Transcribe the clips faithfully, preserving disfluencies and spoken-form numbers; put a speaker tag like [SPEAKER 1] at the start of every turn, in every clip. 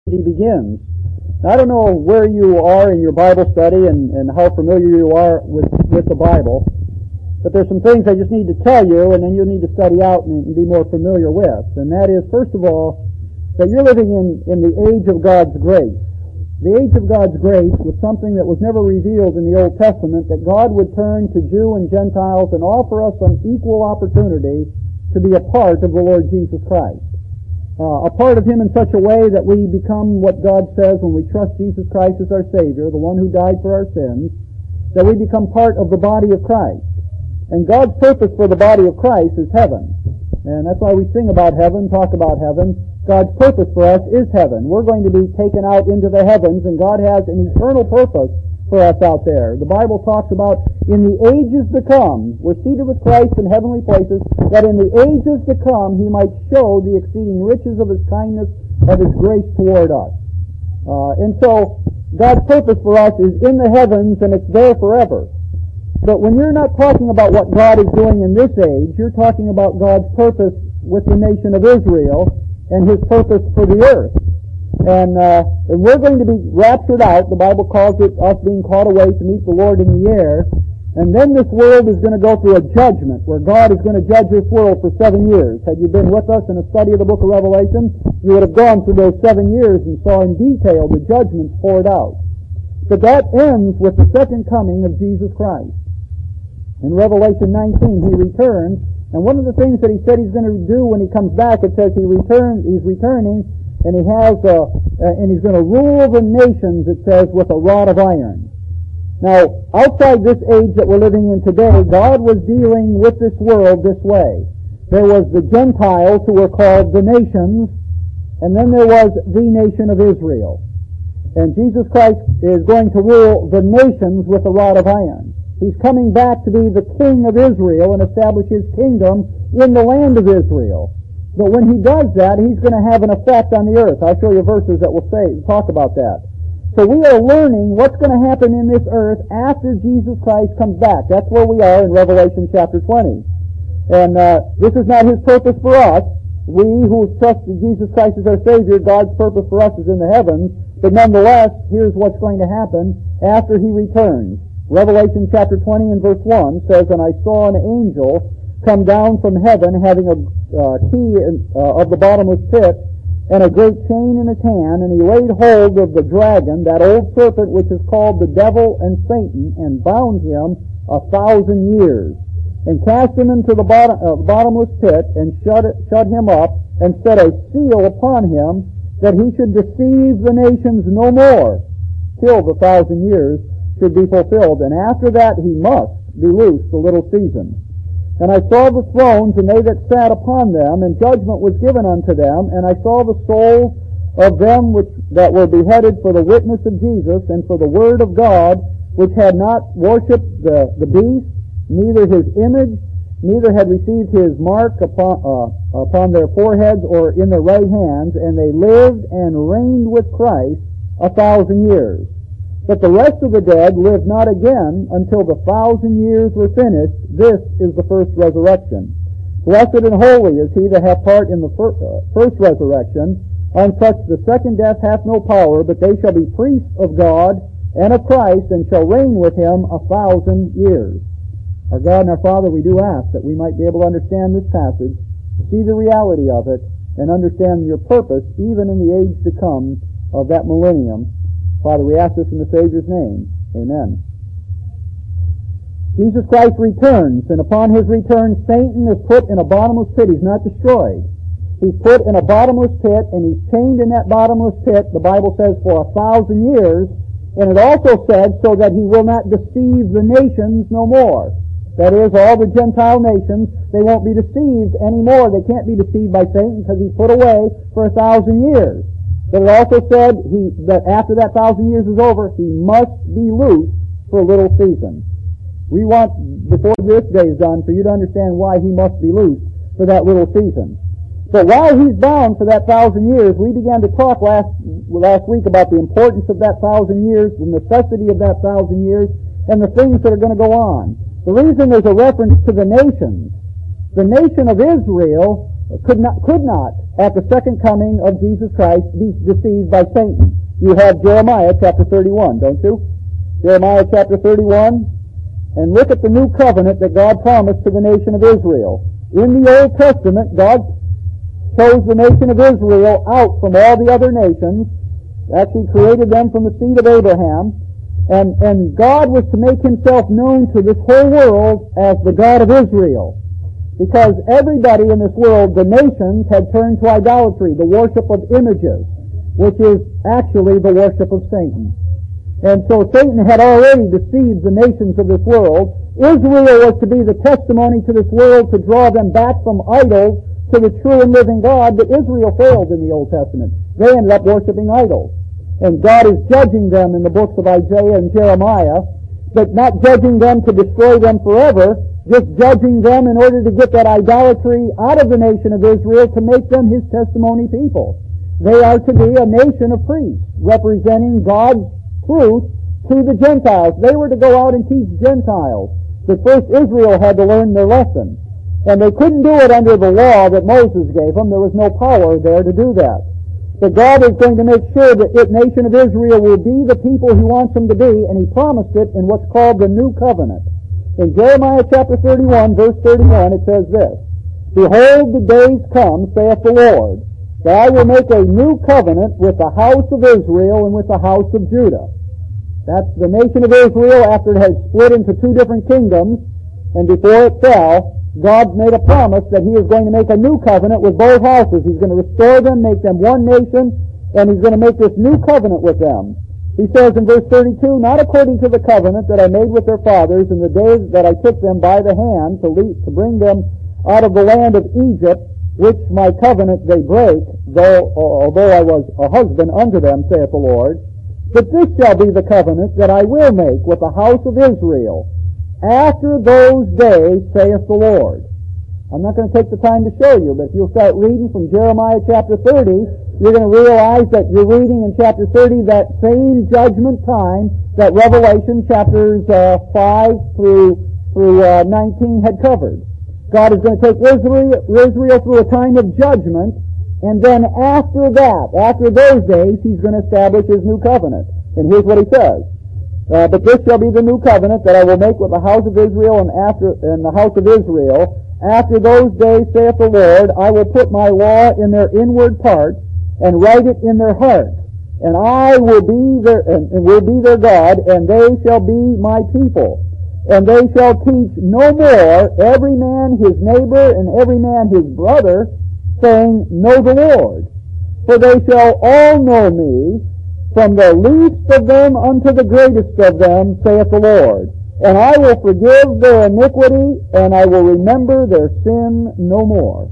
[SPEAKER 1] he begins. Now, I don't know where you are in your Bible study and, and how familiar you are with, with the Bible, but there's some things I just need to tell you, and then you'll need to study out and, and be more familiar with. And that is, first of all, that you're living in, in the age of God's grace. The age of God's grace was something that was never revealed in the Old Testament, that God would turn to Jew and Gentiles and offer us an equal opportunity to be a part of the Lord Jesus Christ. Uh, a part of Him in such a way that we become what God says when we trust Jesus Christ as our Savior, the one who died for our sins, that we become part of the body of Christ. And God's purpose for the body of Christ is heaven. And that's why we sing about heaven, talk about heaven. God's purpose for us is heaven. We're going to be taken out into the heavens, and God has an eternal purpose for us out there. The Bible talks about in the ages to come, we're seated with Christ in heavenly places, that in the ages to come He might show the exceeding riches of His kindness, of His grace toward us. Uh, and so, God's purpose for us is in the heavens, and it's there forever. But when you're not talking about what God is doing in this age, you're talking about God's purpose with the nation of Israel and His purpose for the earth. And, uh, and we're going to be raptured out. The Bible calls it us being caught away to meet the Lord in the air. And then this world is going to go through a judgment where God is going to judge this world for seven years. Had you been with us in a study of the book of Revelation, you would have gone through those seven years and saw in detail the judgments poured out. But that ends with the second coming of Jesus Christ. In Revelation nineteen, He returns, and one of the things that He said He's going to do when He comes back, it says He returns, He's returning, and He has, uh, uh, and He's going to rule the nations, it says, with a rod of iron. Now, outside this age that we're living in today, God was dealing with this world this way. There was the Gentiles who were called the nations, and then there was the nation of Israel. And Jesus Christ is going to rule the nations with a rod of iron. He's coming back to be the King of Israel and establish His kingdom in the land of Israel. But when He does that, He's going to have an effect on the earth. I'll show you verses that will say talk about that. So we are learning what's going to happen in this earth after Jesus Christ comes back. That's where we are in Revelation chapter twenty. And uh, this is not His purpose for us. We who trust in Jesus Christ as our Savior, God's purpose for us is in the heavens. But nonetheless, here's what's going to happen after He returns. Revelation chapter twenty and verse one says, "And I saw an angel come down from heaven, having a uh, key in, uh, of the bottomless pit, and a great chain in his hand, and he laid hold of the dragon, that old serpent which is called the devil and Satan, and bound him a thousand years, and cast him into the bottom, uh, bottomless pit, and shut, it, shut him up, and set a seal upon him, that he should deceive the nations no more, till the thousand years should be fulfilled. And after that he must be loosed a little season. And I saw the thrones, and they that sat upon them, and judgment was given unto them. And I saw the souls of them which that were beheaded for the witness of Jesus, and for the word of God, which had not worshipped the, the beast, neither his image, neither had received his mark upon, uh, upon their foreheads or in their right hands, and they lived and reigned with Christ a thousand years. But the rest of the dead lived not again until the thousand years were finished. This is the first resurrection. Blessed and holy is he that hath part in the fir- uh, first resurrection. On such the second death hath no power, but they shall be priests of God and of Christ, and shall reign with Him a thousand years." Our God and our Father, we do ask that we might be able to understand this passage, see the reality of it, and understand your purpose, even in the age to come of that millennium. Father, we ask this in the Savior's name. Amen. Jesus Christ returns, and upon His return, Satan is put in a bottomless pit. He's not destroyed. He's put in a bottomless pit, and he's chained in that bottomless pit, the Bible says, for a thousand years. And it also said, so that he will not deceive the nations no more. That is, all the Gentile nations, they won't be deceived anymore. They can't be deceived by Satan because he's put away for a thousand years. But it also said he, that after that thousand years is over, he must be loosed for a little season. We want, before this day is done, for you to understand why he must be loosed for that little season. But while he's bound for that thousand years, we began to talk last last week about the importance of that thousand years, the necessity of that thousand years, and the things that are going to go on. The reason there's a reference to the nations, the nation of Israel could not, could not at the second coming of Jesus Christ be deceived by Satan. You have Jeremiah chapter thirty-one, don't you? Jeremiah chapter thirty-one, and look at the new covenant that God promised to the nation of Israel. In the Old Testament, God chose the nation of Israel out from all the other nations, actually created them from the seed of Abraham, and, and God was to make himself known to this whole world as the God of Israel. Because everybody in this world, the nations, had turned to idolatry, the worship of images, which is actually the worship of Satan. And so Satan had already deceived the nations of this world. Israel was to be the testimony to this world to draw them back from idols to the true and living God, but Israel failed in the Old Testament. They ended up worshiping idols. And God is judging them in the books of Isaiah and Jeremiah, but not judging them to destroy them forever, just judging them in order to get that idolatry out of the nation of Israel to make them his testimony people. They are to be a nation of priests, representing God's truth to the Gentiles. They were to go out and teach Gentiles. But first Israel had to learn their lesson. And they couldn't do it under the law that Moses gave them. There was no power there to do that. But God is going to make sure that the nation of Israel will be the people he wants them to be, and he promised it in what's called the New Covenant. In Jeremiah chapter thirty-one, verse thirty-one, it says this, Behold, the days come, saith the Lord, that I will make a new covenant with the house of Israel and with the house of Judah. That's the nation of Israel after it had split into two different kingdoms, and before it fell, God made a promise that he is going to make a new covenant with both houses. He's going to restore them, make them one nation, and he's going to make this new covenant with them. He says in verse thirty-two, Not according to the covenant that I made with their fathers in the days that I took them by the hand to, lead, to bring them out of the land of Egypt, which my covenant they break, though although I was a husband unto them, saith the Lord. But this shall be the covenant that I will make with the house of Israel. After those days, saith the Lord. I'm not going to take the time to show you, but if you'll start reading from Jeremiah chapter thirty, you're going to realize that you're reading in chapter thirty that same judgment time that Revelation chapters uh, five through through uh, nineteen had covered. God is going to take Israel, Israel through a time of judgment, and then after that, after those days, he's going to establish his new covenant. And here's what he says. Uh, but this shall be the new covenant that I will make with the house of Israel and after and the house of Israel. After those days, saith the Lord, I will put my law in their inward parts and write it in their hearts. And I will be their and, and will be their God, and they shall be my people. And they shall teach no more every man his neighbor and every man his brother, saying, Know the Lord. For they shall all know me, from the least of them unto the greatest of them, saith the Lord. And I will forgive their iniquity, and I will remember their sin no more.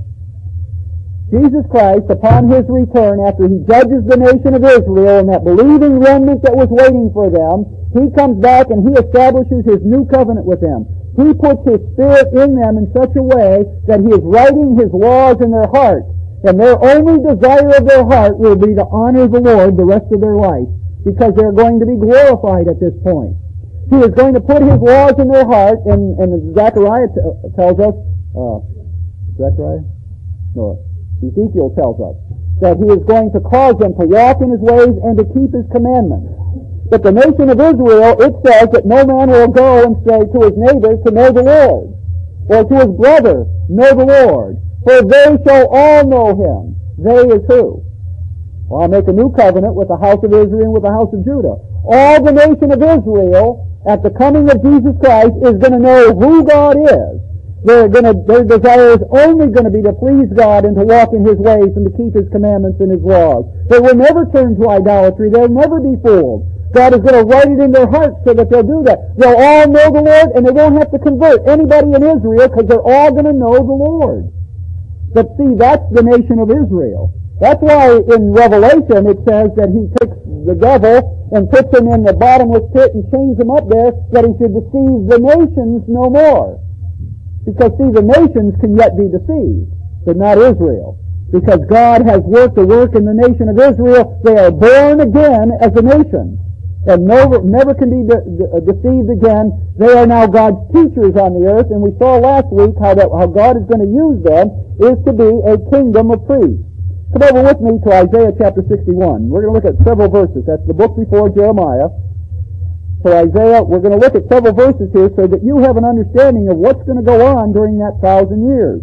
[SPEAKER 1] Jesus Christ, upon his return, after he judges the nation of Israel and that believing remnant that was waiting for them, he comes back and he establishes his new covenant with them. He puts his Spirit in them in such a way that he is writing his laws in their hearts. And their only desire of their heart will be to honor the Lord the rest of their life, because they're going to be glorified at this point. He is going to put his laws in their heart, and, and Zechariah t- tells us, uh, Zechariah? No, Ezekiel tells us, that he is going to cause them to walk in his ways and to keep his commandments. But the nation of Israel, it says that no man will go and say to his neighbor to know the Lord, or to his brother, know the Lord. For they shall all know him. They is who? Well, I'll make a new covenant with the house of Israel and with the house of Judah. All the nation of Israel, at the coming of Jesus Christ, is going to know who God is. They're going to, their desire is only going to be to please God and to walk in his ways and to keep his commandments and his laws. They will never turn to idolatry. They'll never be fooled. God is going to write it in their hearts so that they'll do that. They'll all know the Lord, and they won't have to convert anybody in Israel, because they're all going to know the Lord. But see, that's the nation of Israel. That's why in Revelation it says that he takes the devil and puts him in the bottomless pit and chains him up there, that he should deceive the nations no more. Because see, the nations can yet be deceived, but not Israel. Because God has worked a work in the nation of Israel. They are born again as a nation, and never, never can be de- de- deceived again. They are now God's teachers on the earth, and we saw last week how that how God is going to use them is to be a kingdom of priests. Come over with me to Isaiah chapter sixty-one. We're going to look at several verses. That's the book before Jeremiah. So Isaiah, we're going to look at several verses here so that you have an understanding of what's going to go on during that thousand years.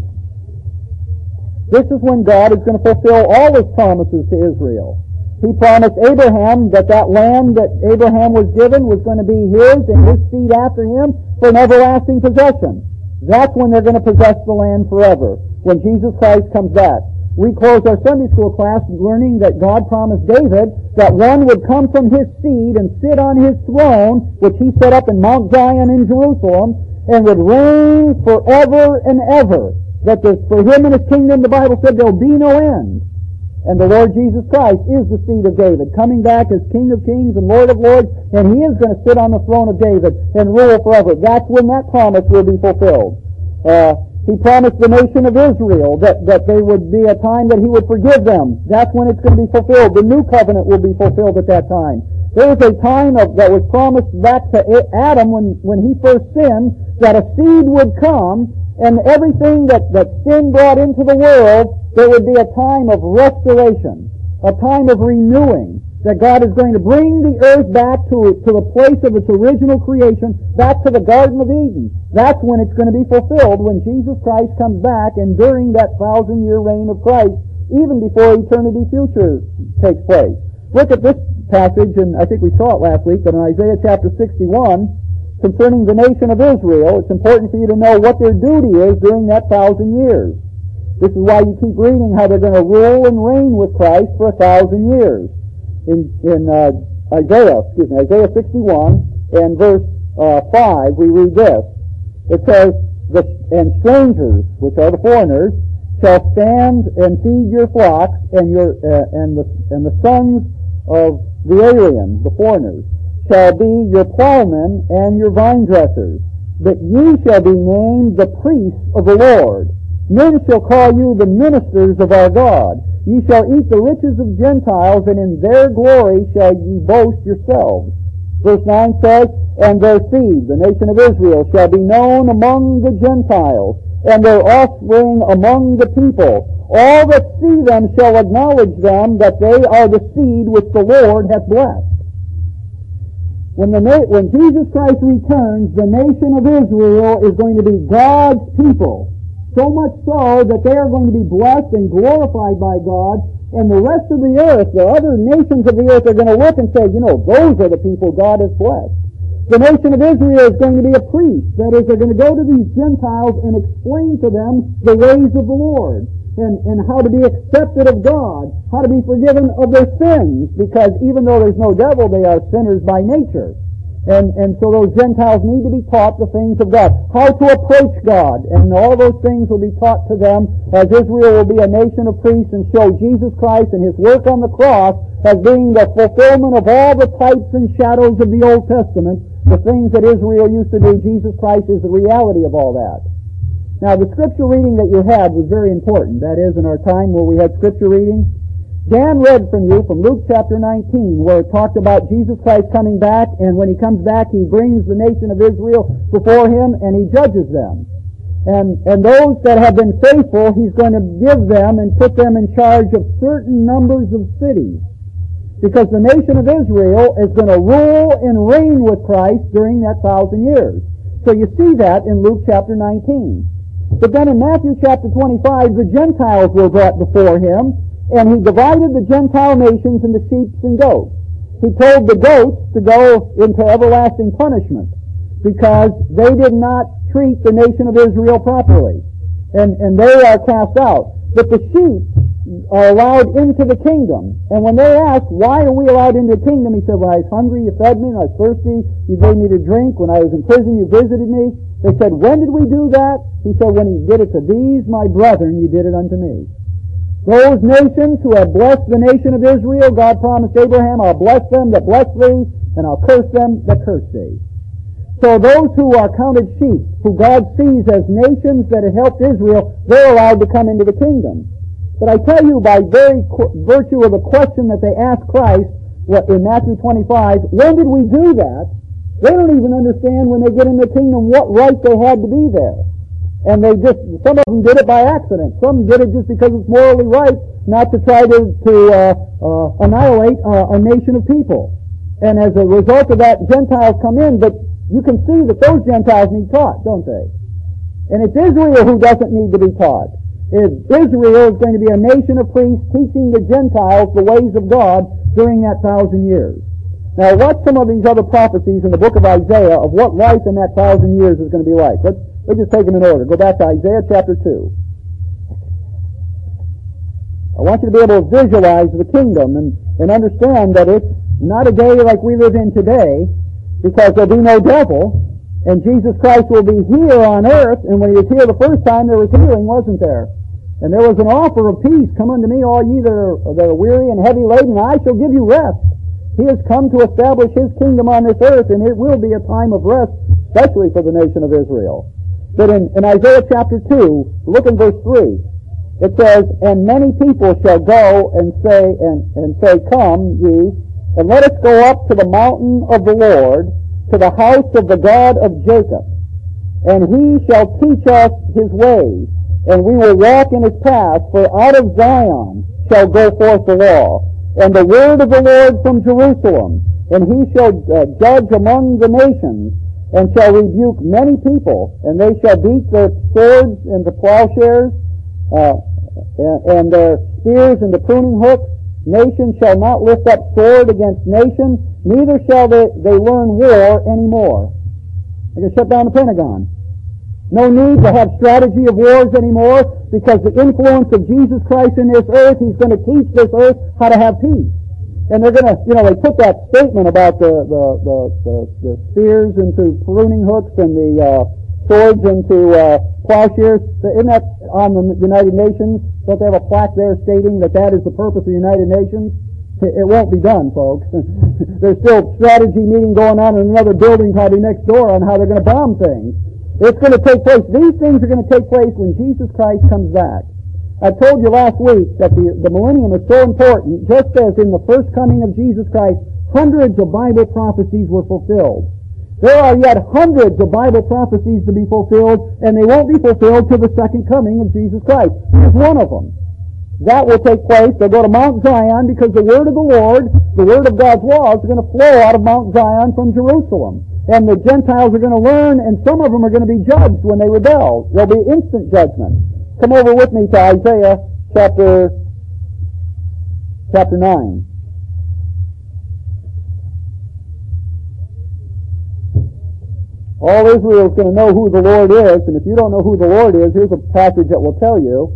[SPEAKER 1] This is when God is going to fulfill all His promises to Israel. He promised Abraham that that land that Abraham was given was going to be his and his seed after him for an everlasting possession. That's when they're going to possess the land forever, when Jesus Christ comes back. We closed our Sunday school class learning that God promised David that one would come from his seed and sit on his throne, which he set up in Mount Zion in Jerusalem, and would reign forever and ever. That the, for him and his kingdom, the Bible said, there will be no end. And the Lord Jesus Christ is the seed of David, coming back as King of kings and Lord of lords, and He is going to sit on the throne of David and rule forever. That's when that promise will be fulfilled. Uh, He promised the nation of Israel that, that there would be a time that He would forgive them. That's when it's going to be fulfilled. The new covenant will be fulfilled at that time. There was a time of, that was promised back to Adam when, when he first sinned, that a seed would come, and everything that, that sin brought into the world, there would be a time of restoration, a time of renewing, that God is going to bring the earth back to, to the place of its original creation, back to the Garden of Eden. That's when it's going to be fulfilled, when Jesus Christ comes back, and during that thousand-year reign of Christ, even before eternity future takes place. Look at this passage, and I think we saw it last week, but in Isaiah chapter sixty-one, concerning the nation of Israel, it's important for you to know what their duty is during that thousand years. This is why you keep reading how they're going to rule and reign with Christ for a thousand years. In, in uh, Isaiah, excuse me, Isaiah sixty-one and verse uh, five, we read this. It says, the, and strangers, which are the foreigners, shall stand and feed your flocks, and your uh, and the and the sons of the alien, the foreigners, shall be your plowmen and your vine dressers. But ye shall be named the priests of the Lord. Men shall call you the ministers of our God. Ye shall eat the riches of Gentiles, and in their glory shall ye boast yourselves. Verse nine says, and their seed, the nation of Israel, shall be known among the Gentiles, and their offspring among the people. All that see them shall acknowledge them, that they are the seed which the Lord hath blessed. When, the na- when Jesus Christ returns, the nation of Israel is going to be God's people. So much so that they are going to be blessed and glorified by God, and the rest of the earth, the other nations of the earth, are going to look and say, you know, those are the people God has blessed. The nation of Israel is going to be a priest. That is, they're going to go to these Gentiles and explain to them the ways of the Lord, and, and how to be accepted of God, how to be forgiven of their sins, because even though there's no devil, they are sinners by nature. And, and so those Gentiles need to be taught the things of God, how to approach God, and all those things will be taught to them, as Israel will be a nation of priests and show Jesus Christ and His work on the cross as being the fulfillment of all the types and shadows of the Old Testament. The things that Israel used to do, Jesus Christ is the reality of all that. Now, the scripture reading that you had was very important. That is, in our time where we had scripture reading, Dan read from you from Luke chapter nineteen, where it talked about Jesus Christ coming back, and when He comes back, He brings the nation of Israel before Him, and He judges them. And, and those that have been faithful, He's going to give them and put them in charge of certain numbers of cities. Because the nation of Israel is going to rule and reign with Christ during that thousand years. So you see that in Luke chapter nineteen. But then in Matthew chapter twenty-five, the Gentiles were brought before Him, and He divided the Gentile nations into sheep and goats. He told the goats to go into everlasting punishment because they did not treat the nation of Israel properly. And, and they are cast out. But the sheep are allowed into the kingdom. And when they asked, why are we allowed into the kingdom? He said, well, I was hungry, you fed me. When I was thirsty, you gave me to drink. When I was in prison, you visited me. They said, when did we do that? He said, when He did it to these, my brethren, you did it unto me. Those nations who have blessed the nation of Israel, God promised Abraham, I'll bless them that bless thee, and I'll curse them that curse thee. So those who are counted sheep, who God sees as nations that have helped Israel, they're allowed to come into the kingdom. But I tell you, by very qu- virtue of the question that they asked Christ what, in Matthew twenty-five, when did we do that? They don't even understand when they get in the kingdom what right they had to be there. And they just, some of them did it by accident. Some did it just because it's morally right not to try to, to uh, uh, annihilate uh, a nation of people. And as a result of that, Gentiles come in, but you can see that those Gentiles need taught, don't they? And it's Israel who doesn't need to be taught. If Israel is going to be a nation of priests teaching the Gentiles the ways of God during that thousand years. Now watch some of these other prophecies in the book of Isaiah of what life in that thousand years is going to be like. Let's, let's just take them in order. Go back to Isaiah chapter two. I want you to be able to visualize the kingdom and, and understand that it's not a day like we live in today, because there'll be no devil, and Jesus Christ will be here on earth, and when he was here the first time there was healing, wasn't there? And there was an offer of peace, come unto me all ye that are, that are weary and heavy laden, and I shall give you rest. He has come to establish his kingdom on this earth, and it will be a time of rest, especially for the nation of Israel. But in, in Isaiah chapter two, look in verse three. It says, and many people shall go and say, and, and say, come ye, and let us go up to the mountain of the Lord, to the house of the God of Jacob. And he shall teach us his ways, and we will walk in his paths, for out of Zion shall go forth the law, and the word of the Lord from Jerusalem. And he shall uh, judge among the nations, and shall rebuke many people, and they shall beat their swords into plowshares, uh, and their spears into pruning hooks. Nation shall not lift up sword against nation, neither shall they, they learn war anymore. They're going to shut down the Pentagon. No need to have strategy of wars anymore, because the influence of Jesus Christ in this earth, he's going to teach this earth how to have peace. And they're going to, you know, they put that statement about the, the, the, the, the spears into pruning hooks and the uh, swords into uh, plowshares. Isn't that on the United Nations? Don't they have a plaque there stating that that is the purpose of the United Nations? It won't be done, folks. There's still strategy meeting going on in another building probably next door on how they're going to bomb things. It's going to take place. These things are going to take place when Jesus Christ comes back. I told you last week that the, the millennium is so important, just as in the first coming of Jesus Christ, hundreds of Bible prophecies were fulfilled. There are yet hundreds of Bible prophecies to be fulfilled, and they won't be fulfilled till the second coming of Jesus Christ. Here's one of them. That will take place. They'll go to Mount Zion, because the word of the Lord, the word of God's laws, is going to flow out of Mount Zion from Jerusalem. And the Gentiles are going to learn, and some of them are going to be judged when they rebel. There'll be instant judgment. Come over with me to Isaiah chapter, chapter nine. All Israel is going to know who the Lord is, and if you don't know who the Lord is, here's a passage that will tell you.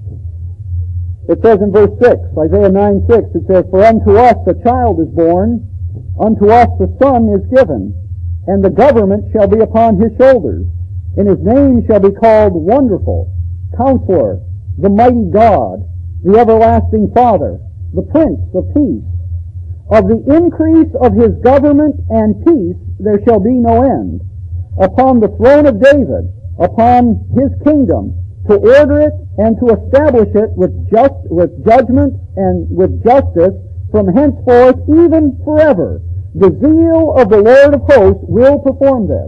[SPEAKER 1] It says in verse six, Isaiah nine six, it says, for unto us a child is born, unto us a son is given, and the government shall be upon his shoulders, and his name shall be called Wonderful, Counselor, the Mighty God, the Everlasting Father, the Prince of Peace. Of the increase of his government and peace there shall be no end, upon the throne of David, upon his kingdom, to order it and to establish it with just with judgment and with justice from henceforth even forever. The zeal of the Lord of hosts will perform this.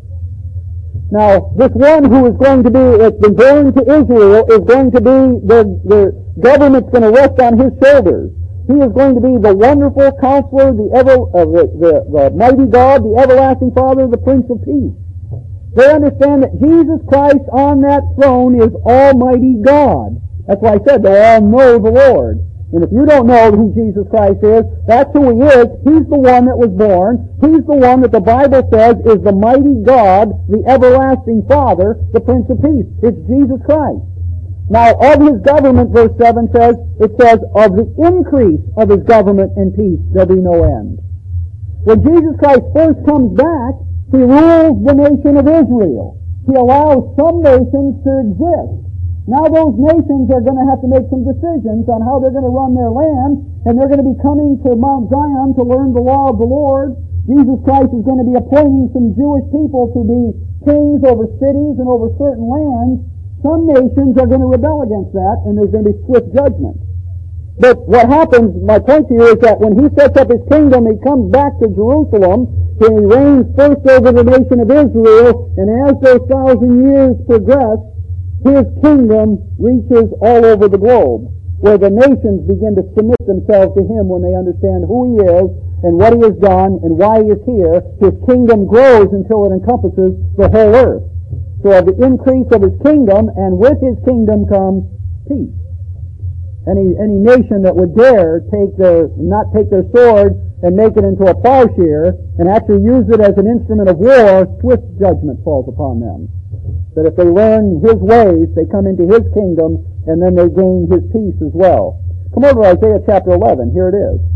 [SPEAKER 1] Now, this one who is going to be, it's been born to Israel, is going to be, the, the government's going to rest on his shoulders. He is going to be the wonderful counselor, the ever, uh, the, the, the mighty God, the everlasting Father, the Prince of Peace. They understand that Jesus Christ on that throne is Almighty God. That's why I said they all know the Lord. And if you don't know who Jesus Christ is, that's who he is. He's the one that was born. He's the one that the Bible says is the mighty God, the everlasting Father, the Prince of Peace. It's Jesus Christ. Now, of his government, verse seven says, it says, of the increase of his government and peace, there'll be no end. When Jesus Christ first comes back, he rules the nation of Israel. He allows some nations to exist. Now those nations are going to have to make some decisions on how they're going to run their land, and they're going to be coming to Mount Zion to learn the law of the Lord. Jesus Christ is going to be appointing some Jewish people to be kings over cities and over certain lands. Some nations are going to rebel against that, and there's going to be swift judgment. But what happens, my point to you, is that when he sets up his kingdom, he comes back to Jerusalem, and he reigns first over the nation of Israel, and as those thousand years progress, His kingdom reaches all over the globe, where the nations begin to submit themselves to Him when they understand who He is and what He has done and why He is here. His kingdom grows until it encompasses the whole earth. So of the increase of His kingdom, and with His kingdom comes peace. Any any nation that would dare take their not take their sword and make it into a plowshare and actually use it as an instrument of war, swift judgment falls upon them. That if they learn His ways, they come into His kingdom, and then they gain His peace as well. Come over to Isaiah chapter eleven. Here it is.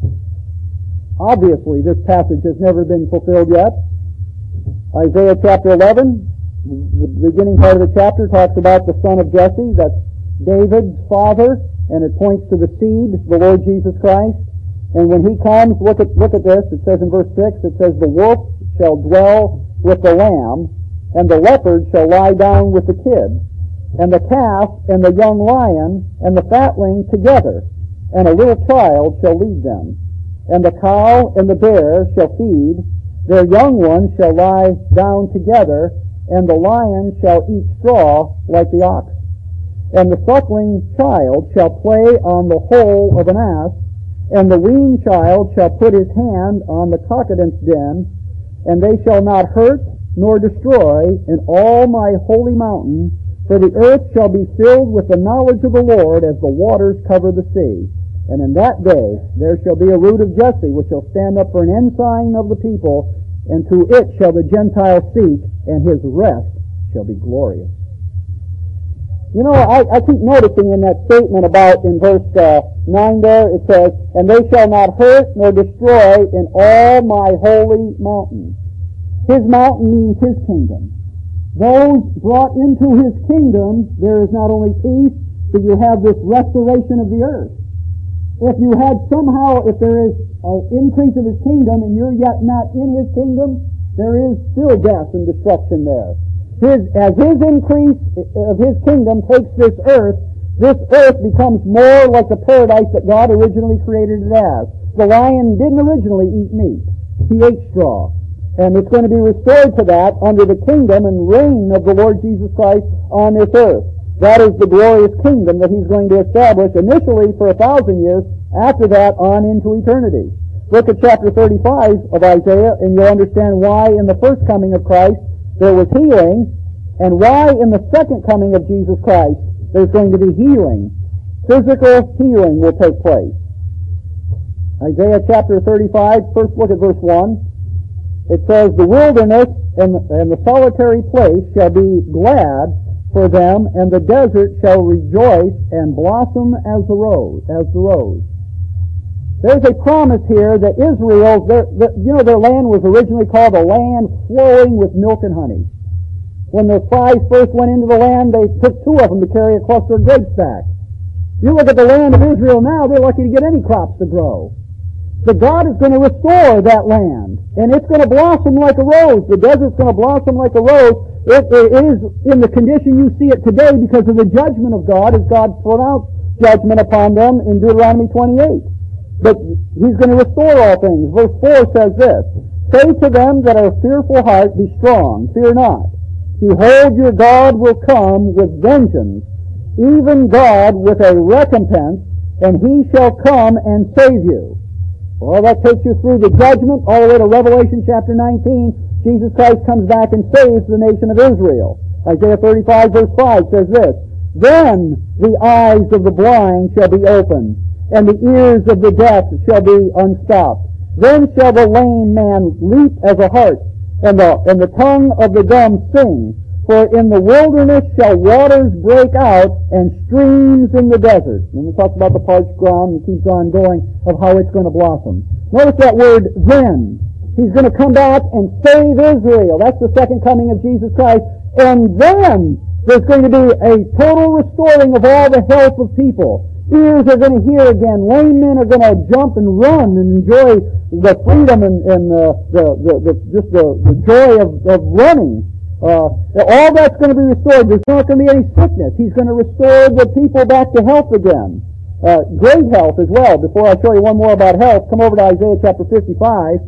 [SPEAKER 1] Obviously, this passage has never been fulfilled yet. Isaiah chapter eleven, the beginning part of the chapter talks about the son of Jesse. That's David's father, and it points to the seed, the Lord Jesus Christ. And when He comes, look at look at this. It says in verse six, it says, "The wolf shall dwell with the lamb, and the leopard shall lie down with the kid, and the calf and the young lion and the fatling together, and a little child shall lead them. And the cow and the bear shall feed, their young ones shall lie down together, and the lion shall eat straw like the ox. And the suckling child shall play on the hole of an ass, and the weaned child shall put his hand on the cockatrice's den, and they shall not hurt nor destroy in all my holy mountain, for the earth shall be filled with the knowledge of the Lord as the waters cover the sea. And in that day there shall be a root of Jesse, which shall stand up for an ensign of the people, and to it shall the Gentiles seek, and his rest shall be glorious." You know, I, I keep noticing in that statement about in verse uh, nine there, it says, "And they shall not hurt nor destroy in all my holy mountain." His mountain means His kingdom. Those brought into His kingdom, there is not only peace, but you have this restoration of the earth. If you had somehow, if there is an increase of His kingdom and you're yet not in His kingdom, there is still death and destruction there. His, as His increase of His kingdom takes this earth, this earth becomes more like the paradise that God originally created it as. The lion didn't originally eat meat. He ate straw. And it's going to be restored to that under the kingdom and reign of the Lord Jesus Christ on this earth. That is the glorious kingdom that He's going to establish initially for a thousand years, after that on into eternity. Look at chapter thirty-five of Isaiah, and you'll understand why in the first coming of Christ there was healing, and why in the second coming of Jesus Christ there's going to be healing. Physical healing will take place. Isaiah chapter thirty-five, first look at verse one. It says, "The wilderness and, and the solitary place shall be glad for them, and the desert shall rejoice and blossom as the rose." As the rose. There's a promise here that Israel, their, their, you know, their land was originally called a land flowing with milk and honey. When the spies first went into the land, they took two of them to carry a cluster of grapes back. You look at the land of Israel now, they're lucky to get any crops to grow. But God is going to restore that land, and it's going to blossom like a rose. The desert's going to blossom like a rose. It, it is in the condition you see it today because of the judgment of God, as God pronounced judgment upon them in Deuteronomy twenty-eight. But He's going to restore all things. Verse four says this, "Say to them that are fearful heart, be strong, fear not. Behold, your God will come with vengeance, even God with a recompense, and He shall come and save you." Well, that takes you through the judgment all the way to Revelation chapter nineteen. Jesus Christ comes back and saves the nation of Israel. Isaiah thirty-five verse five says this, "Then the eyes of the blind shall be opened, and the ears of the deaf shall be unstopped. Then shall the lame man leap as a hart, and the, and the tongue of the dumb sing. For in the wilderness shall waters break out, and streams in the desert." And it talks about the parched ground, and keeps on going of how it's going to blossom. Notice that word, "then." He's going to come back and save Israel. That's the second coming of Jesus Christ. And then there's going to be a total restoring of all the health of people. Ears are going to hear again. Lame men are going to jump and run and enjoy the freedom and, and uh, the, the, the just the, the joy of, of running. Uh, all that's going to be restored. There's not going to be any sickness. He's going to restore the people back to health again. Uh, great health as well. Before I show you one more about health, come over to Isaiah chapter fifty-five.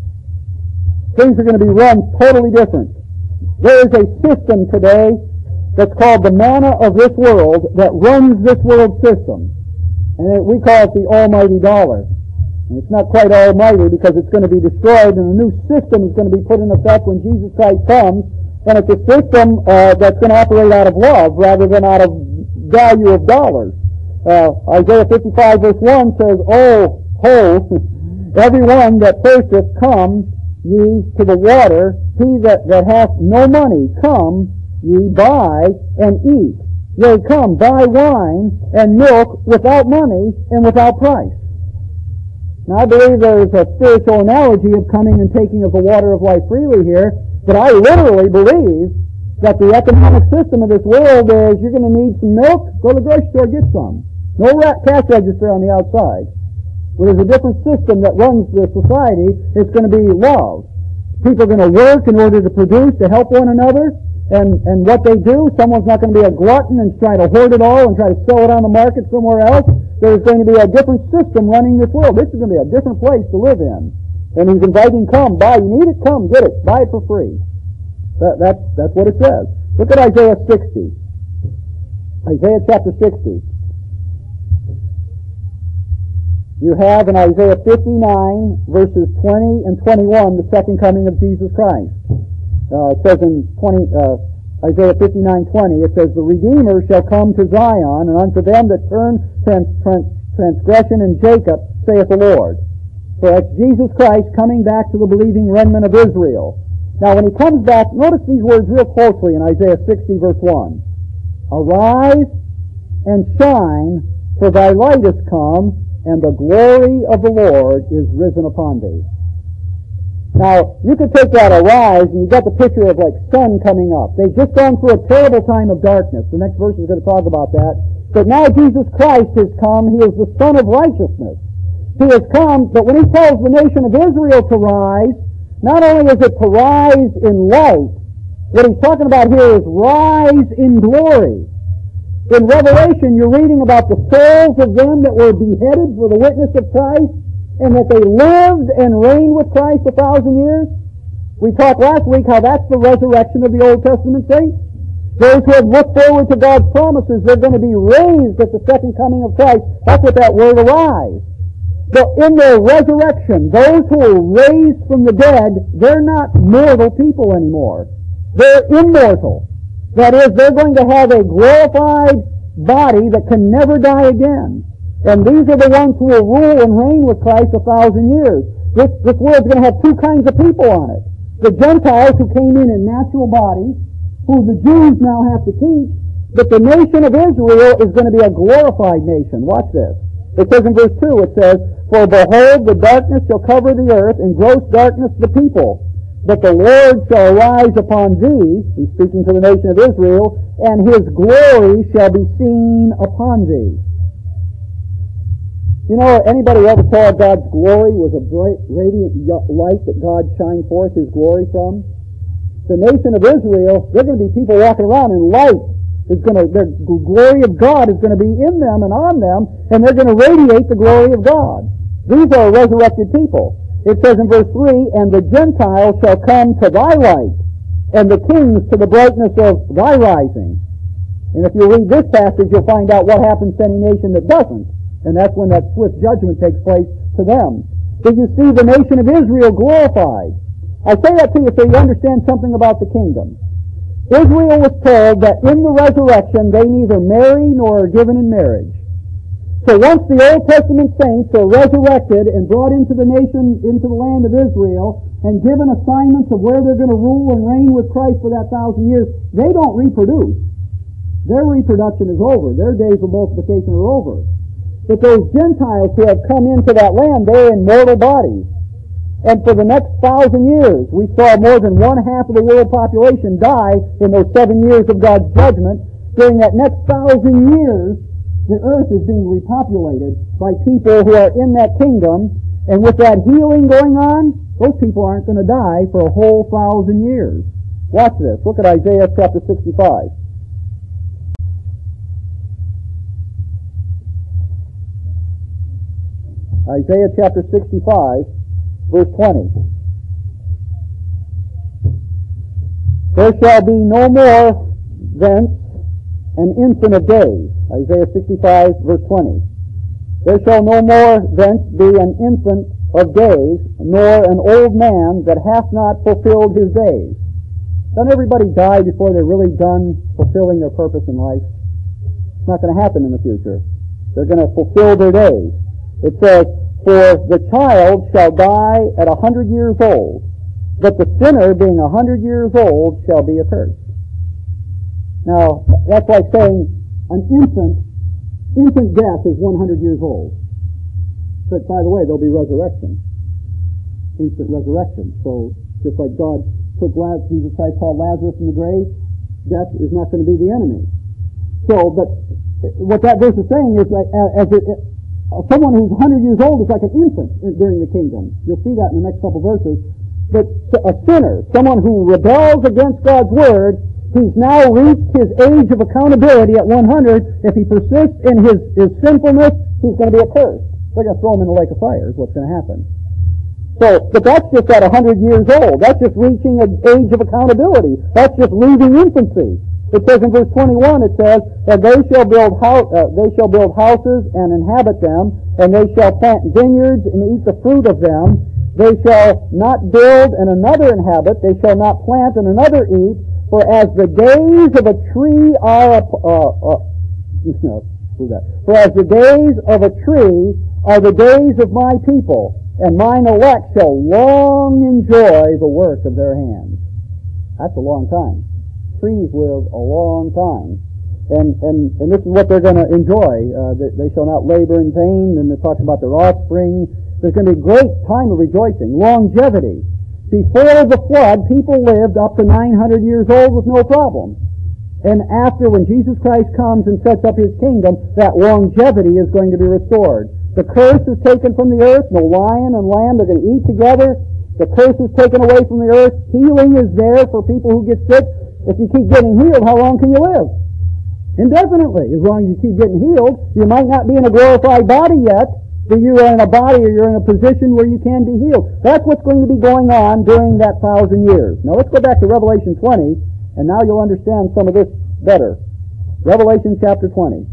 [SPEAKER 1] Things are going to be run totally different. There is a system today that's called the manna of this world that runs this world system. And it, we call it the almighty dollar. And it's not quite almighty because it's going to be destroyed, and a new system is going to be put in effect when Jesus Christ comes. And it's a system uh, that's going to operate out of love rather than out of value of dollars. Uh, Isaiah fifty-five verse one says, "Oh, ho, everyone that thirsteth, come ye to the water. He that, that hath no money, come ye buy and eat. Yea, come, buy wine and milk without money and without price." Now, I believe there is a spiritual analogy of coming and taking of the water of life freely here, but I literally believe that the economic system of this world is you're going to need some milk, go to the grocery store, get some. No cash register on the outside. Well, there's a different system that runs the society. It's going to be love. People are going to work in order to produce, to help one another. And, and what they do, someone's not going to be a glutton and try to hoard it all and try to sell it on the market somewhere else. There's going to be a different system running this world. This is going to be a different place to live in. And he's inviting, come, buy. You need it? Come, get it. Buy it for free. That, that's, that's what it says. Look at Isaiah sixty. Isaiah chapter sixty. You have in Isaiah fifty-nine, verses twenty and twenty-one, the second coming of Jesus Christ. Uh, it says in twenty, uh, Isaiah fifty-nine twenty, it says, "The Redeemer shall come to Zion, and unto them that turn trans, trans, transgression in Jacob, saith the Lord." So that's Jesus Christ coming back to the believing remnant of Israel. Now when he comes back, notice these words real closely in Isaiah sixty verse one. "Arise and shine, for thy light is come, and the glory of the Lord is risen upon thee." Now, you could take that arise, and you got the picture of like sun coming up. They've just gone through a terrible time of darkness. The next verse is going to talk about that. But now Jesus Christ has come. He is the Son of righteousness. He has come, but when he tells the nation of Israel to rise, not only is it to rise in light, what he's talking about here is rise in glory. In Revelation, you're reading about the souls of them that were beheaded for the witness of Christ, and that they lived and reigned with Christ a thousand years. We talked last week how that's the resurrection of the Old Testament saints. Those who have looked forward to God's promises, they're going to be raised at the second coming of Christ. That's what that word arise. But in their resurrection, those who are raised from the dead, they're not mortal people anymore. They're immortal. That is, they're going to have a glorified body that can never die again. And these are the ones who will rule and reign with Christ a thousand years. This, this world's going to have two kinds of people on it. The Gentiles who came in in natural bodies, who the Jews now have to teach, but the nation of Israel is going to be a glorified nation. Watch this. It says in verse two, it says, "For behold, the darkness shall cover the earth, and gross darkness the people. But the Lord shall arise upon thee," he's speaking to the nation of Israel, "and his glory shall be seen upon thee." You know, anybody ever thought God's glory was a bright, radiant light that God shined forth his glory from? The nation of Israel, they're going to be people walking around in light. Is going to, the glory of God is going to be in them and on them, and they're going to radiate the glory of God. These are resurrected people. It says in verse three, "And the Gentiles shall come to thy light, and the kings to the brightness of thy rising." And if you read this passage, you'll find out what happens to any nation that doesn't. And that's when that swift judgment takes place to them. Did you see the nation of Israel glorified? I say that to you so you understand something about the kingdom. Israel was told that in the resurrection they neither marry nor are given in marriage. So once the Old Testament saints are resurrected and brought into the nation, into the land of Israel, and given assignments of where they're going to rule and reign with Christ for that thousand years, they don't reproduce. Their reproduction is over. Their days of multiplication are over. But those Gentiles who have come into that land, they're in mortal bodies. And for the next thousand years, we saw more than one half of the world population die in those seven years of God's judgment. During that next thousand years, the earth is being repopulated by people who are in that kingdom. And with that healing going on, those people aren't going to die for a whole thousand years. Watch this. Look at Isaiah chapter sixty-five. Isaiah chapter sixty-five, verse twenty. "There shall be no more thence an infant of days. Isaiah sixty-five, verse twenty. There shall no more thence be an infant of days, nor an old man that hath not fulfilled his days. Doesn't everybody die before they're really done fulfilling their purpose in life? It's not going to happen in the future. They're going to fulfill their days. It says, for the child shall die at a hundred years old, but the sinner being a hundred years old shall be accursed. Now, that's like saying an infant, infant death is one hundred years old. But by the way, there'll be resurrection. Instant resurrection. So, just like God took Lazarus, Jesus Christ called Lazarus from the grave, death is not going to be the enemy. So, but what that verse is saying is like, as it, someone who's one hundred years old is like an infant during the kingdom. You'll see that in the next couple verses. But a sinner, someone who rebels against God's word, he's now reached his age of accountability at one hundred. If he persists in his, his sinfulness, he's going to be accursed. They're going to throw him in the lake of fire is what's going to happen. So, but that's just at one hundred years old. That's just reaching an age of accountability. That's just leaving infancy. It says in verse twenty-one, it says, that they shall build house, uh, they shall build houses and inhabit them, and they shall plant vineyards and eat the fruit of them. They shall not build and another inhabit. They shall not plant and another eat. For as the days of a tree are, uh, uh, you know, do that. For as the days of a tree are the days of my people, and mine elect shall long enjoy the work of their hands. That's a long time. Trees live a long time. And, and, and this is what they're going to enjoy. Uh, they, they shall not labor in vain, and it talks about their offspring. There's going to be a great time of rejoicing, longevity. Before the flood, people lived up to nine hundred years old with no problem. And after, when Jesus Christ comes and sets up his kingdom, that longevity is going to be restored. The curse is taken from the earth. No lion and lamb are going to eat together. The curse is taken away from the earth. Healing is there for people who get sick. If you keep getting healed, how long can you live? Indefinitely. As long as you keep getting healed, you might not be in a glorified body yet, but you are in a body or you're in a position where you can be healed. That's what's going to be going on during that thousand years. Now let's go back to Revelation twenty, and now you'll understand some of this better. Revelation chapter twenty.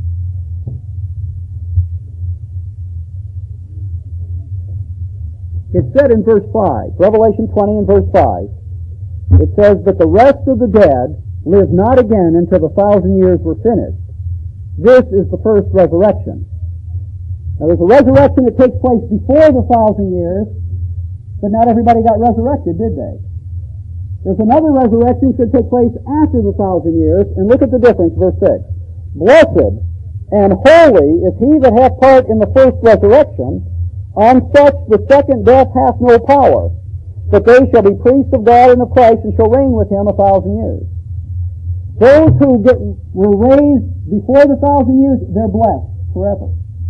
[SPEAKER 1] It said in verse five, Revelation twenty and verse five, it says, but the rest of the dead live not again until the thousand years were finished. This is the first resurrection. Now there's a resurrection that takes place before the thousand years, but not everybody got resurrected, did they? There's another resurrection that should take place after the thousand years, and look at the difference, verse six. Blessed and holy is he that hath part in the first resurrection. On such the second death hath no power, but they shall be priests of God and of Christ, and shall reign with him a thousand years. Those who get, were raised before the thousand years, they're blessed forever.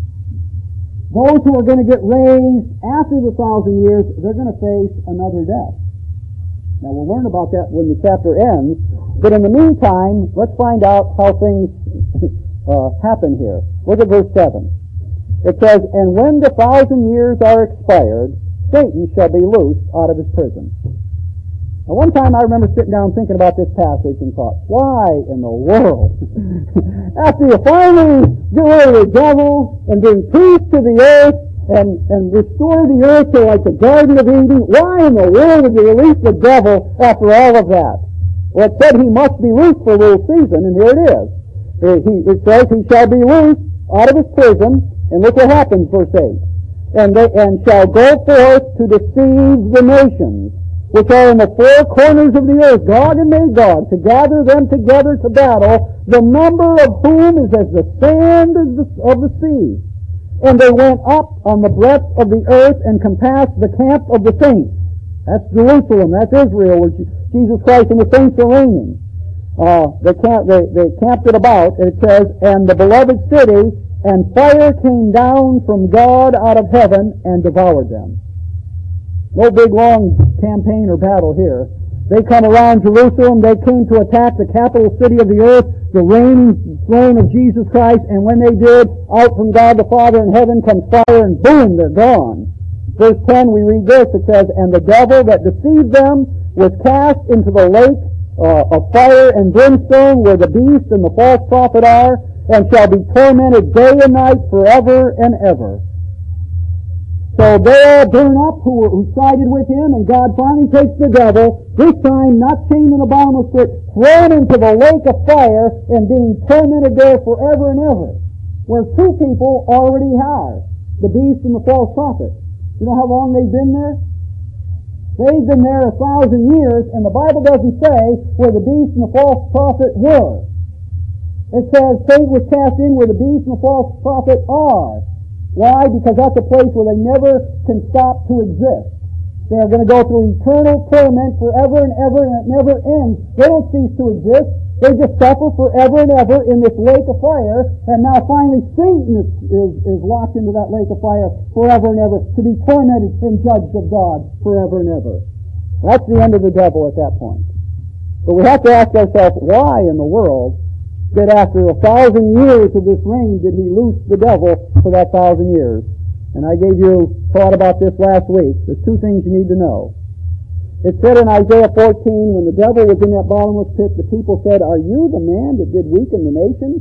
[SPEAKER 1] Those who are going to get raised after the thousand years, they're going to face another death. Now we'll learn about that when the chapter ends, but in the meantime, let's find out how things uh, happen here. Look at verse seven. It says, and when the thousand years are expired, Satan shall be loosed out of his prison. Now one time I remember sitting down thinking about this passage and thought, why in the world? After you finally get rid of the devil and bring peace to the earth and, and restore the earth to like the Garden of Eden, why in the world would you release the devil after all of that? Well, it said he must be loosed for a little season, and here it is. It, he, it says he shall be loosed out of his prison, and look what happens, verse eight. And, they, and shall go forth to deceive the nations, which are in the four corners of the earth, Gog and Magog, to gather them together to battle, the number of whom is as the sand of the, of the sea. And they went up on the breadth of the earth and compassed the camp of the saints. That's Jerusalem, that's Israel, where Jesus Christ and the saints are reigning. Uh, they, camp, they, they camped it about, and it says, and the beloved city, and fire came down from God out of heaven and devoured them. No big long campaign or battle here. They come around Jerusalem. They came to attack the capital city of the earth, the reigning throne of Jesus Christ, and when they did, out from God the Father in heaven comes fire, and boom, they're gone. Verse ten, we read this. It says, and the devil that deceived them was cast into the lake uh, of fire and brimstone where the beast and the false prophet are, and shall be tormented day and night forever and ever. So they all burn up who, were, who sided with him, and God finally takes the devil, this time not chained in a bottomless pit, thrown into the lake of fire and being tormented there forever and ever. Where two people already are, the beast and the false prophet. You know how long they've been there? They've been there a thousand years, and the Bible doesn't say where the beast and the false prophet were. It says Satan was cast in where the beast and the false prophet are. Why? Because that's a place where they never can stop to exist. They are going to go through eternal torment forever and ever, and it never ends. They don't cease to exist. They just suffer forever and ever in this lake of fire, and now finally Satan is, is, is locked into that lake of fire forever and ever to be tormented and judged of God forever and ever. That's the end of the devil at that point. But we have to ask ourselves, why in the world that after a thousand years of this reign did he loose the devil for that thousand years? And I gave you thought about this last week. There's two things you need to know. It said in Isaiah fourteen, when the devil was in that bottomless pit, the people said, "Are you the man that did weaken the nations?"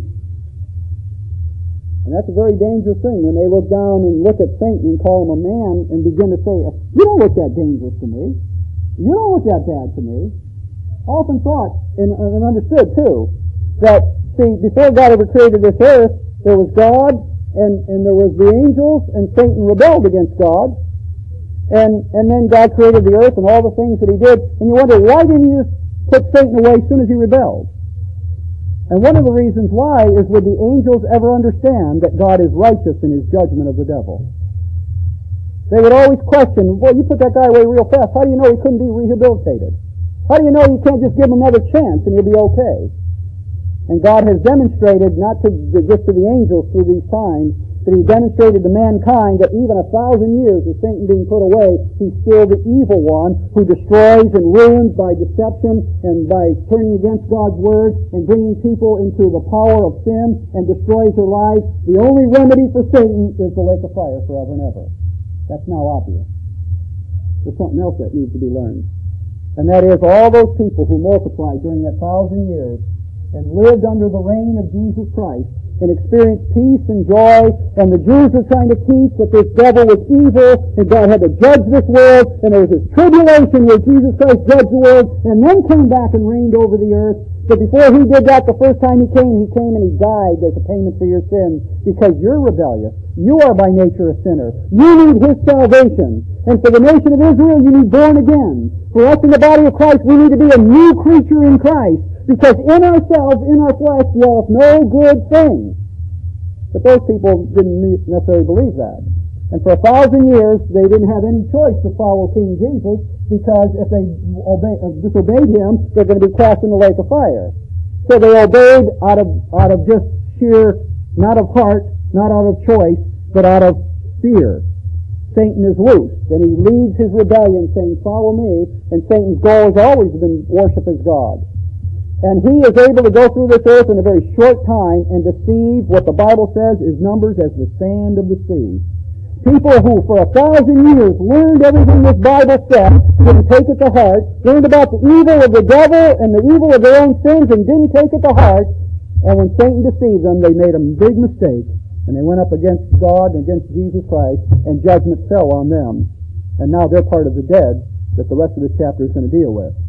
[SPEAKER 1] And that's a very dangerous thing when they look down and look at Satan and call him a man and begin to say, "You don't look that dangerous to me. You don't look that bad to me." I often thought, and, and understood too, that, see, before God ever created this earth, there was God, and, and there was the angels, and Satan rebelled against God. And, and then God created the earth and all the things that he did. And you wonder, why didn't he just put Satan away as soon as he rebelled? And one of the reasons why is, would the angels ever understand that God is righteous in his judgment of the devil? They would always question, well, you put that guy away real fast. How do you know he couldn't be rehabilitated? How do you know you can't just give him another chance and he'll be okay? And God has demonstrated, not to just to the angels through these signs, that he demonstrated to mankind that even a thousand years of Satan being put away, he's still the evil one who destroys and ruins by deception and by turning against God's word and bringing people into the power of sin and destroys their lives. The only remedy for Satan is the lake of fire forever and ever. That's now obvious. There's something else that needs to be learned. And that is all those people who multiplied during that thousand years and lived under the reign of Jesus Christ and experienced peace and joy, and the Jews were trying to teach that this devil was evil and God had to judge this world, and there was this tribulation where Jesus Christ judged the world and then came back and reigned over the earth. But before he did that, the first time he came, he came and he died as a payment for your sins because you're rebellious. You are by nature a sinner. You need his salvation. And for the nation of Israel, you need born again. For us in the body of Christ, we need to be a new creature in Christ. Because in ourselves, in our flesh, dwelleth no good thing. But those people didn't necessarily believe that. And for a thousand years, they didn't have any choice to follow King Jesus, because if they obey, uh, disobeyed him, they're going to be cast in the lake of fire. So they obeyed out of, out of just sheer, not of heart, not out of choice, but out of fear. Satan is loosed, and he leads his rebellion saying, "Follow me," and Satan's goal has always been worship as God. And he is able to go through this earth in a very short time and deceive what the Bible says is numbers as the sand of the sea. People who for a thousand years learned everything this Bible said, didn't take it to heart, learned about the evil of the devil and the evil of their own sins and didn't take it to heart. And when Satan deceived them, they made a big mistake. And they went up against God and against Jesus Christ, and judgment fell on them. And now they're part of the dead that the rest of this chapter is going to deal with.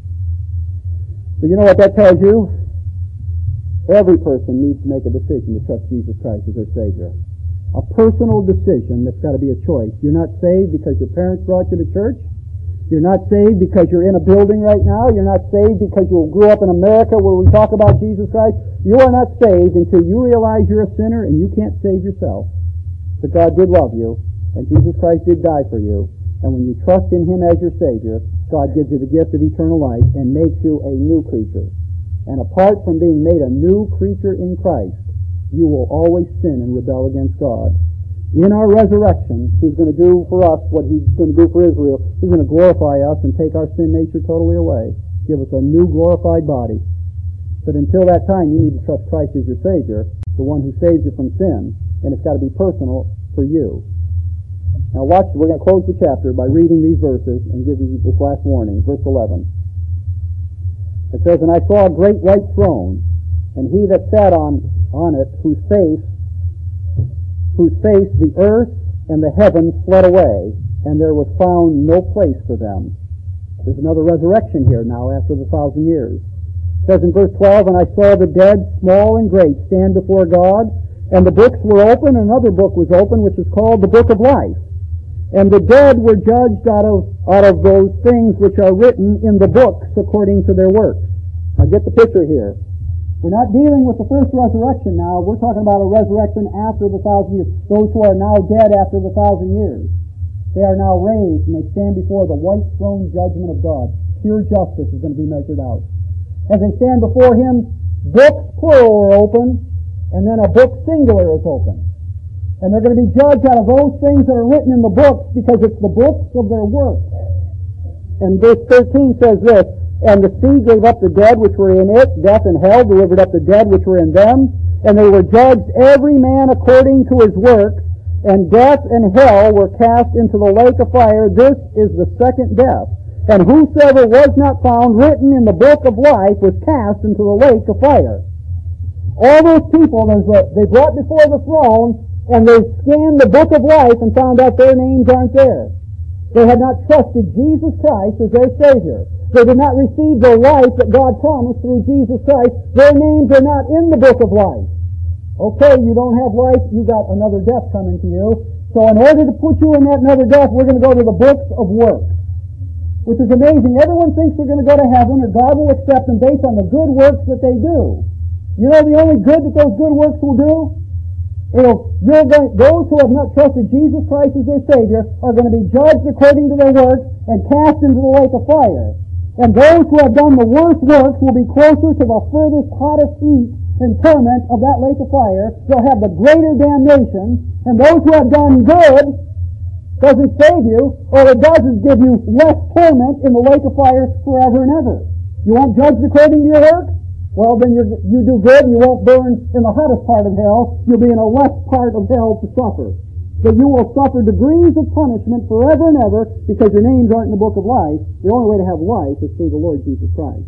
[SPEAKER 1] So you know what that tells you? Every person needs to make a decision to trust Jesus Christ as their Savior. A personal decision that's got to be a choice. You're not saved because your parents brought you to church. You're not saved because you're in a building right now. You're not saved because you grew up in America where we talk about Jesus Christ. You are not saved until you realize you're a sinner and you can't save yourself. But God did love you, and Jesus Christ did die for you. And when you trust in him as your Savior, God gives you the gift of eternal life and makes you a new creature. And apart from being made a new creature in Christ, you will always sin and rebel against God. In our resurrection, he's going to do for us what he's going to do for Israel. He's going to glorify us and take our sin nature totally away. Give us a new glorified body. But until that time, you need to trust Christ as your Savior, the one who saves you from sin. And it's got to be personal for you. Now watch, we're going to close the chapter by reading these verses and give you this last warning. Verse eleven. It says, "And I saw a great white throne, and he that sat on, on it, whose face, whose face the earth and the heavens fled away, and there was found no place for them." There's another resurrection here now after the thousand years. It says in verse twelve, "And I saw the dead, small and great, stand before God, and the books were open, and another book was open, which is called the Book of Life. And the dead were judged out of, out of those things which are written in the books according to their works." Now get the picture here. We're not dealing with the first resurrection now. We're talking about a resurrection after the thousand years. Those who are now dead after the thousand years. They are now raised, and they stand before the white throne judgment of God. Pure justice is going to be measured out. As they stand before Him, books plural are open, and then a book singular is open. And they're going to be judged out of those things that are written in the books, because it's the books of their works. And verse thirteen says this, "And the sea gave up the dead which were in it, death and hell delivered up the dead which were in them, and they were judged every man according to his works, and death and hell were cast into the lake of fire. This is the second death. And whosoever was not found written in the book of life was cast into the lake of fire." All those people, they brought before the throne, and they scanned the book of life and found out their names aren't there. They had not trusted Jesus Christ as their Savior. They did not receive the life that God promised through Jesus Christ. Their names are not in the book of life. Okay, you don't have life, you got another death coming to you. So in order to put you in that another death, we're going to go to the books of works. Which is amazing. Everyone thinks they're going to go to heaven, or God will accept them based on the good works that they do. You know the only good that those good works will do? It'll, you're going, those who have not trusted Jesus Christ as their Savior are going to be judged according to their works and cast into the lake of fire. And those who have done the worst works will be closer to the furthest, hottest heat and torment of that lake of fire. They'll have the greater damnation. And those who have done good doesn't save you. All it does is give you less torment in the lake of fire forever and ever. You want judged according to your works? Well, then you're, you do good and you won't burn in the hottest part of hell. You'll be in a less part of hell to suffer. But you will suffer degrees of punishment forever and ever because your names aren't in the book of life. The only way to have life is through the Lord Jesus Christ.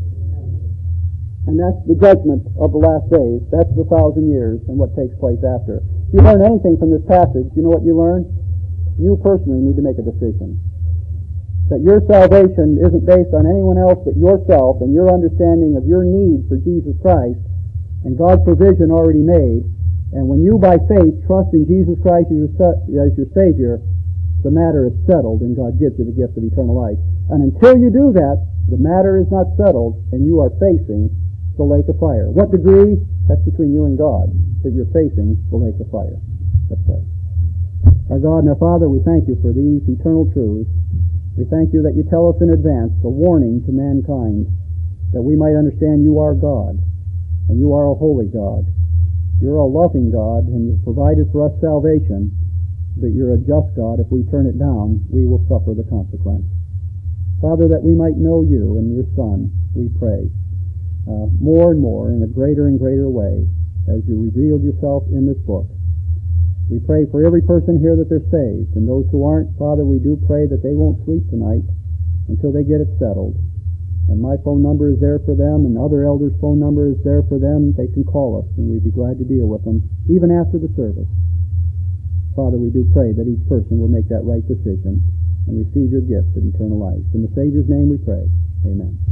[SPEAKER 1] And that's the judgment of the last days. That's the thousand years and what takes place after. If you learn anything from this passage, you know what you learn? You personally need to make a decision. That your salvation isn't based on anyone else but yourself and your understanding of your need for Jesus Christ and God's provision already made. And when you, by faith, trust in Jesus Christ as your, as your Savior, the matter is settled and God gives you the gift of eternal life. And until you do that, the matter is not settled and you are facing the lake of fire. What degree? That's between you and God, that you're facing the lake of fire. Let's pray. Our God and our Father, we thank you for these eternal truths. We thank you that you tell us in advance a warning to mankind, that we might understand you are God, and you are a holy God. You're a loving God, and you've provided for us salvation, but you're a just God. If we turn it down, we will suffer the consequence. Father, that we might know you and your Son, we pray, uh, more and more in a greater and greater way as you revealed yourself in this book. We pray for every person here that they're saved, and those who aren't, Father, we do pray that they won't sleep tonight until they get it settled. And my phone number is there for them, and other elders' phone number is there for them. They can call us, and we'd be glad to deal with them, even after the service. Father, we do pray that each person will make that right decision and receive your gift of eternal life. In the Savior's name we pray. Amen.